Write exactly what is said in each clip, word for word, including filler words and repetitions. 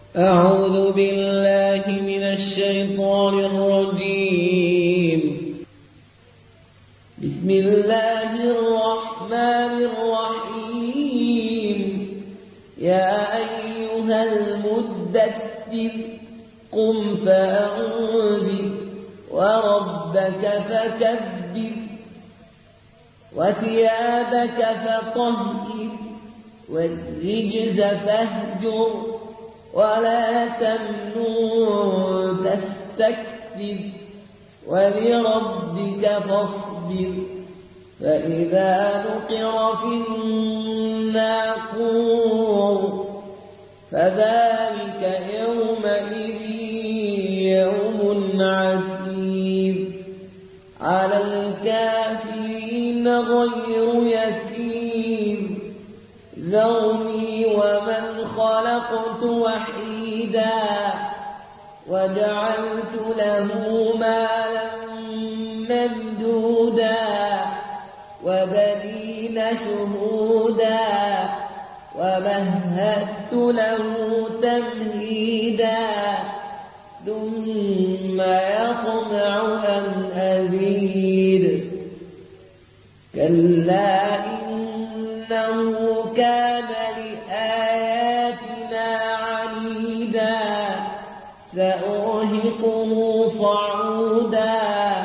أعوذ بالله من الشيطان الرجيم. بسم الله الرحمن الرحيم. يا أيها المدثر قم فأنذر وربك فكبر وثيابك فطهر والرجز فاهجر ولا تمنن تستكثر ولربك فاصبر. فإذا نقر في الناقور فذلك يومئذ يوم عسير على الكافرين غير يسير. ذرني ومن خلقت وحيدا وجعلت له مالا ممدودا وبنين شهودا ومهدت له تمهيدا ثم يطمع أن أزيد. كلا إنه كان لآياتنا عنيدا سأرهقه صعودا.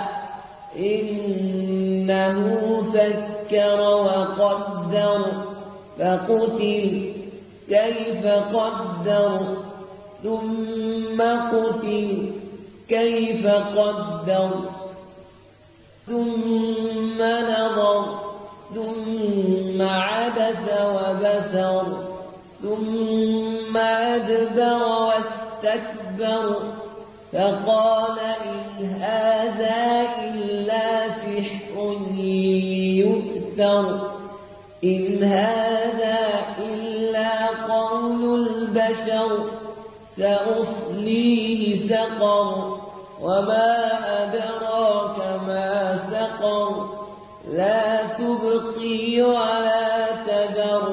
إنه فكر وقدر فقتل كيف قدر ثم قتل كيف قدر ثم نظر ثم عبس وبسر ثم أدبر واستكبر فقال إن هذا إلا سحر يؤثر. إن هذا إلا قول البشر. سأصليه سقر وما أدراك ما سقر. لا تبقي ولا تذر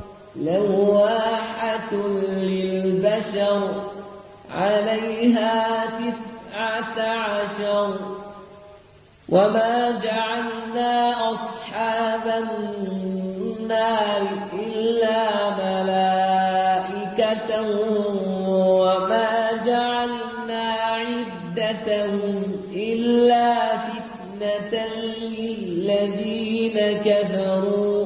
لواحة للبشر عليها تسعة عشر. وما جعلنا أصحاب النار إلا ملائكة وما جعلنا عدتهم إلا فتنة للذين كفروا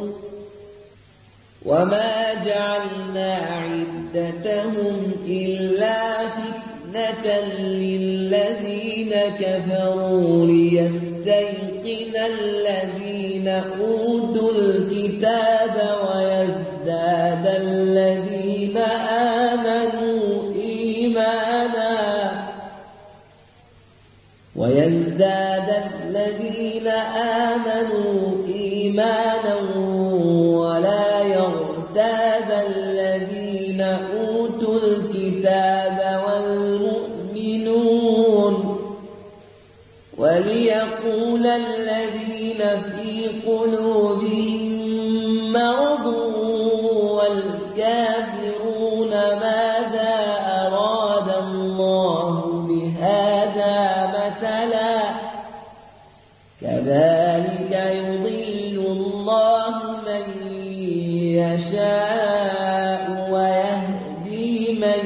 وما جعلنا عدتهم إلا فتنة للذين كفروا ليستيقن الذين أوتوا الكتاب ويزداد الذين آمنوا إيمانا ويزداد الذين آمنوا إيمانا ولا يرتاب الذين أوتوا الكتاب والمؤمنون وليقول الذين في قلوبهم مرض والكافرون ماذا أراد الله بهذا مثلا. كذلك يضل الله من يشاء ويهدي من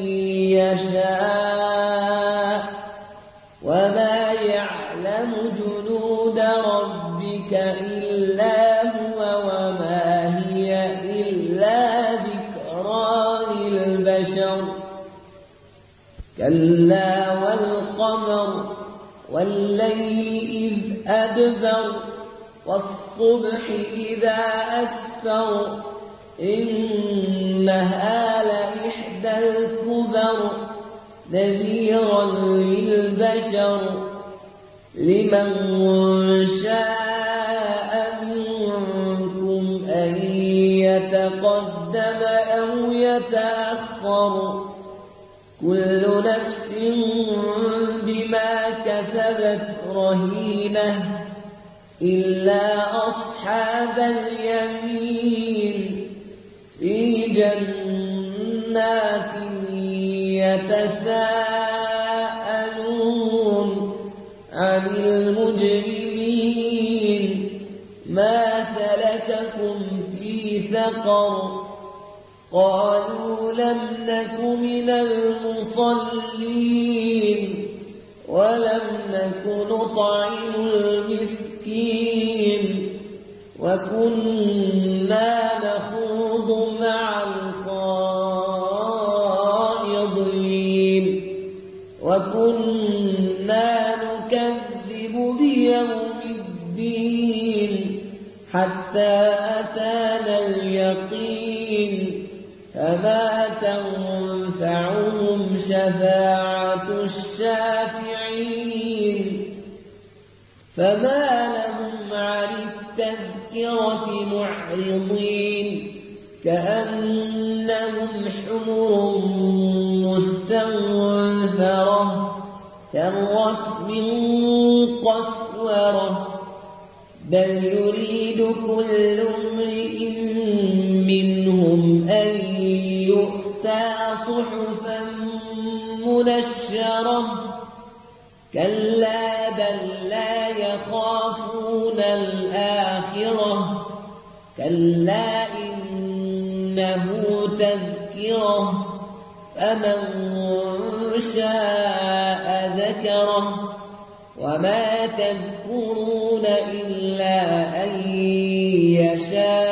يشاء وما يعلم جنود ربك إلا هو وما هي إلا ذكرى للبشر. كلا والقمر والليل إذ أدبر والصبح إذا أسفر إنها لإحدى الكبر نذيرا للبشر لمن شاء منكم أن يتقدم أو يتأخر. كل نفس بما كسبت رهينة إلا أصحاب اليمين في جنات يتساءلون عن المجرمين ما سلككم في سقر قالوا لم نك من المصلين ولم نك نطعم المسكين وكنا نخوض مع الخائضين وكنا نكذب بيوم الدين حتى أتانا اليقين فما تنفعهم شفاعة الشافعين فما لهم عن التذكرة معرضين كأنهم حمر مستنفرة فرت من قسورة بل يريد كل امرئ منهم أن يؤتى صحفا منشرة كلا بل لا يخافون الآخرة كلا إنه تذكرة فمن شاء ذكره وما تذكرون إلا أن يشاء